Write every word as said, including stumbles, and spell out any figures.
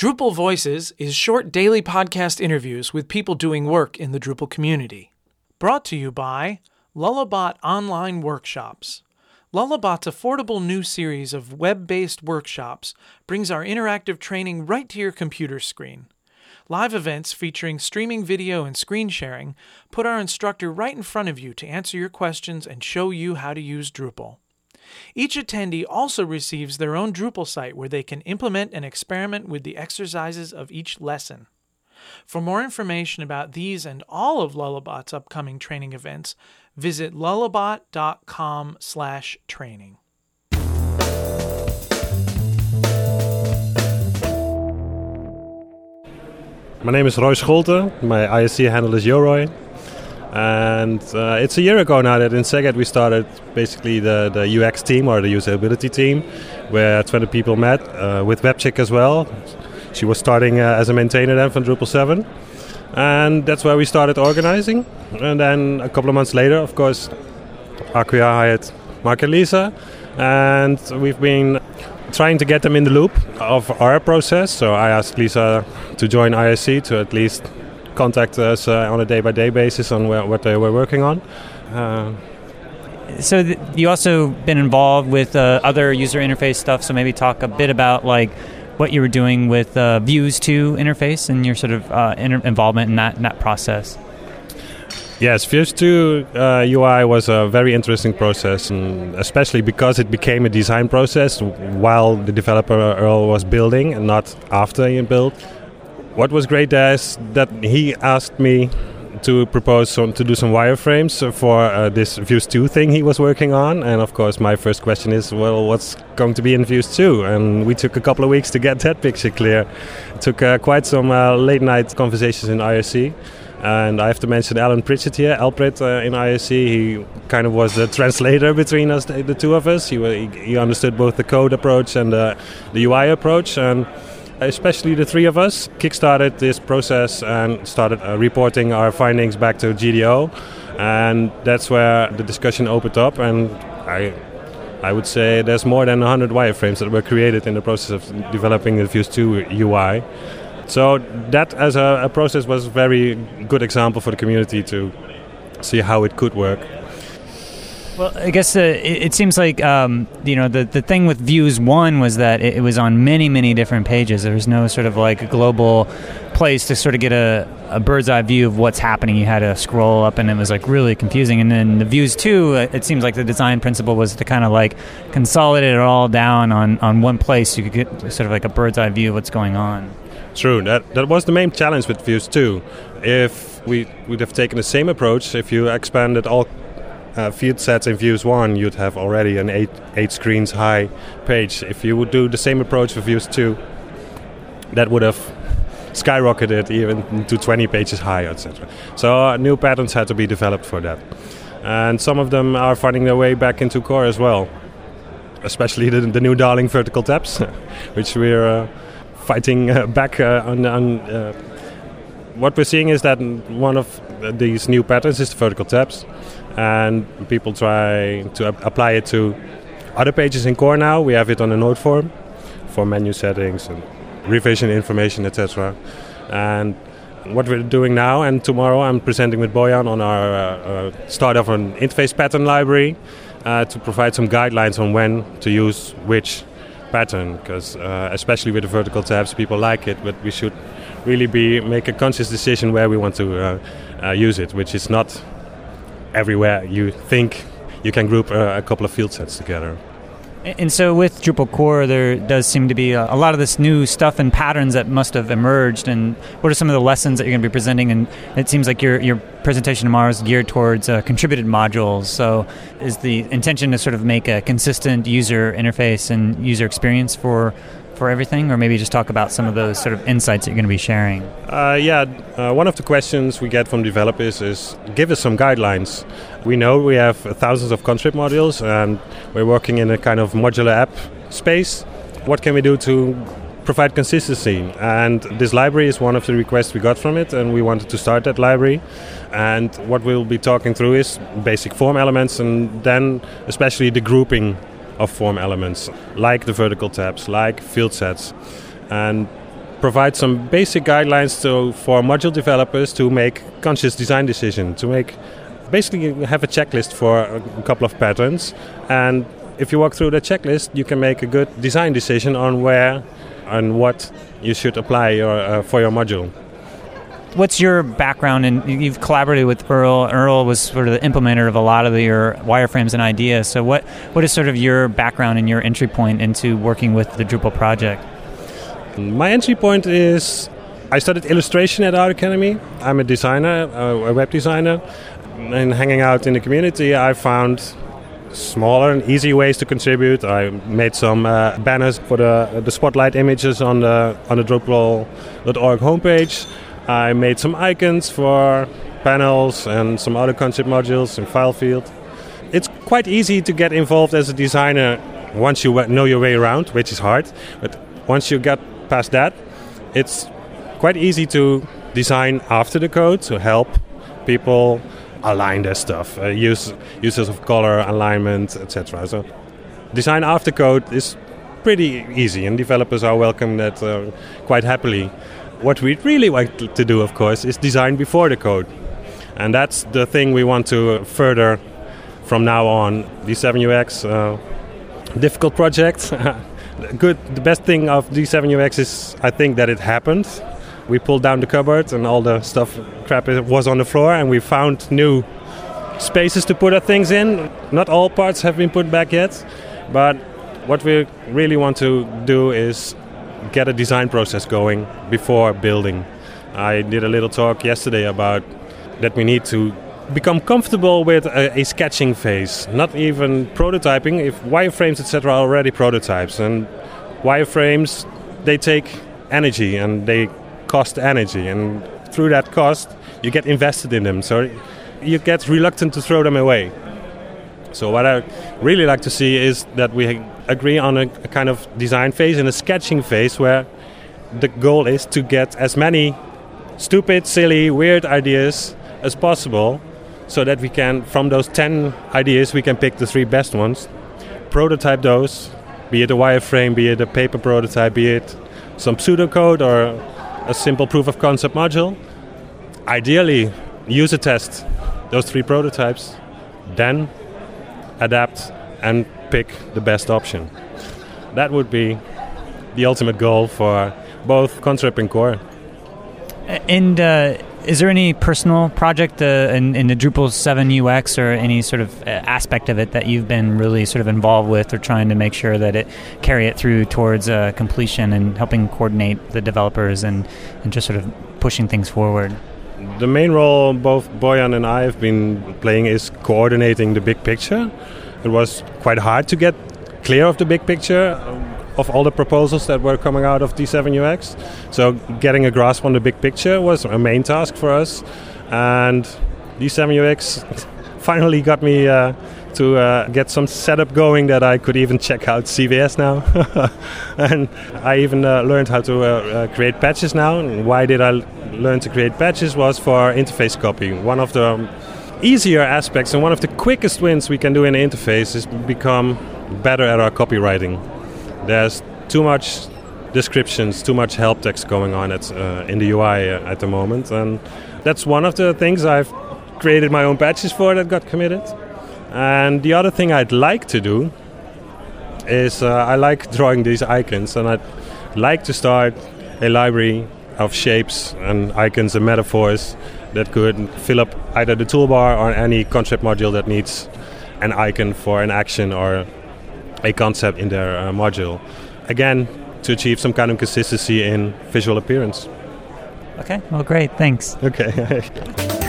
Drupal Voices is short daily podcast interviews with people doing work in the Drupal community. Brought to you by Lullabot Online Workshops. Lullabot's affordable new series of web-based workshops brings our interactive training right to your computer screen. Live events featuring streaming video and screen sharing put our instructor right in front of you to answer your questions and show you how to use Drupal. Each attendee also receives their own Drupal site where they can implement and experiment with the exercises of each lesson. For more information about these and all of Lullabot's upcoming training events, visit lullabot.com slash training. My name is Roy Scholte. My I S C handle is Yoroi. And uh, it's a year ago now that in Szeged we started basically the, the U X team or the usability team, where twenty people met uh, with WebChick as well. She was starting uh, as a maintainer then from Drupal seven. And that's where we started organizing. And then a couple of months later, of course, Acquia hired Mark and Lisa. And we've been trying to get them in the loop of our process. So I asked Lisa to join I S C to at least contact us uh, on a day-by-day basis on wh- what they were working on. Uh, so th- you also been involved with uh, other user interface stuff, so maybe talk a bit about like what you were doing with uh, Views two interface and your sort of uh, inter- involvement in that, in that process. Yes, Views two uh, U I was a very interesting process, and especially because it became a design process while the developer Earl was building and not after he built. What was great there is that he asked me to propose some, to do some wireframes for uh, this Views two thing he was working on. And of course, my first question is, well, what's going to be in Views two? And we took a couple of weeks to get that picture clear. It took uh, quite some uh, late night conversations in I S C. And I have to mention Alan Pritchett here, Alprit uh, in I S C. He kind of was the translator between us, the, the two of us. He, he, he understood both the code approach and the, the U I approach. And especially the three of us kickstarted this process and started uh, reporting our findings back to G D O, and that's where the discussion opened up. And I, I would say there's more than one hundred wireframes that were created in the process of developing the Views two U I. So that as a, a process was a very good example for the community to see how it could work. Well, I guess uh, it, it seems like um, you know the the thing with Views one was that it, it was on many many different pages. There was no sort of like a global place to sort of get a, a bird's eye view of what's happening. You had to scroll up, and it was like really confusing. And then the Views two, it seems like the design principle was to kind of like consolidate it all down on, on one place, so you could get sort of like a bird's eye view of what's going on. True. That that was the main challenge with Views two. If we would have taken the same approach, if you expanded all Uh, field sets in Views one, you'd have already an eight eight screens high page. If you would do the same approach for Views two, that would have skyrocketed even to twenty pages high, et cetera. So uh, new patterns had to be developed for that, and some of them are finding their way back into core as well. Especially the, the new darling vertical tabs, which we're uh, fighting uh, back uh, on. on uh, what we're seeing is that one of these new patterns is the vertical tabs. And people try to ap- apply it to other pages in core now. We have it on a node form for menu settings and revision information, et cetera. And what we're doing now and tomorrow, I'm presenting with Bojan on our uh, uh, start of an interface pattern library uh, to provide some guidelines on when to use which pattern. Because uh, especially with the vertical tabs, people like it, but we should really be make a conscious decision where we want to uh, uh, use it, which is not everywhere you think you can group uh, a couple of field sets together. And so with Drupal core, there does seem to be a, a lot of this new stuff and patterns that must have emerged. And what are some of the lessons that you're going to be presenting? And it seems like your your presentation tomorrow is geared towards uh, contributed modules. So is the intention to sort of make a consistent user interface and user experience for for everything, or maybe just talk about some of those sort of insights that you're going to be sharing? Uh, yeah, uh, one of the questions we get from developers is, give us some guidelines. We know we have thousands of contrib modules, and we're working in a kind of modular app space. What can we do to provide consistency? And this library is one of the requests we got from it, and we wanted to start that library. And what we'll be talking through is basic form elements, and then especially the grouping of form elements, like the vertical tabs, like field sets. And provide some basic guidelines to, for module developers to make conscious design decisions, to make basically have a checklist for a couple of patterns. And if you walk through the checklist, you can make a good design decision on where and what you should apply your, uh, for your module. What's your background? And you've collaborated with Earl. Earl was sort of the implementer of a lot of your wireframes and ideas. So what, what is sort of your background and your entry point into working with the Drupal project? My entry point is I studied illustration at Art Academy. I'm a designer, a web designer. And hanging out in the community, I found smaller and easy ways to contribute. I made some uh, banners for the the spotlight images on the on the Drupal dot org homepage. I made some icons for panels and some other concept modules in FileField. It's quite easy to get involved as a designer once you know your way around, which is hard. But once you get past that, it's quite easy to design after the code to help people align their stuff, uh, use uses of color, alignment, et cetera. So design after code is pretty easy, and developers are welcome that uh, quite happily. What we really want to do, of course, is design before the code, and that's the thing we want to further from now on. D seven U X, uh, difficult project. Good. The best thing of D seven U X is, I think, that it happened. We pulled down the cupboard and all the stuff, crap was on the floor, and we found new spaces to put our things in. Not all parts have been put back yet, but what we really want to do is get a design process going before building. I did a little talk yesterday about that we need to become comfortable with a, a sketching phase, not even prototyping. If wireframes, et cetera, are already prototypes, and wireframes, they take energy and they cost energy, and through that cost you get invested in them, so you get reluctant to throw them away. So what I really like to see is that we agree on a, a kind of design phase and a sketching phase where the goal is to get as many stupid, silly, weird ideas as possible, so that we can, from those ten ideas, we can pick the three best ones, prototype those, be it a wireframe, be it a paper prototype, be it some pseudocode or a simple proof of concept module. Ideally, user test those three prototypes, then adapt and pick the best option. That would be the ultimate goal for both Concept and Core. And uh, is there any personal project uh, in, in the Drupal seven U X or any sort of uh, aspect of it that you've been really sort of involved with, or trying to make sure that it carry it through towards uh, completion and helping coordinate the developers and, and just sort of pushing things forward? The main role both Bojan and I have been playing is coordinating the big picture. It was quite hard to get clear of the big picture of all the proposals that were coming out of D seven U X. So getting a grasp on the big picture was a main task for us. And D seven U X finally got me uh, to uh, get some setup going that I could even check out C V S now. And I even uh, learned how to uh, uh, create patches now. And why did I l- learn to create patches was for interface copy. One of the um, easier aspects and one of the quickest wins we can do in the interface is become better at our copywriting. There's too much descriptions, too much help text going on at, uh, in the U I uh, at the moment, and that's one of the things I've created my own patches for that got committed. And the other thing I'd like to do is uh, I like drawing these icons, and I'd like to start a library of shapes and icons and metaphors that could fill up either the toolbar or any concept module that needs an icon for an action or a concept in their uh, module. Again, to achieve some kind of consistency in visual appearance. Okay, well, great, thanks. Okay.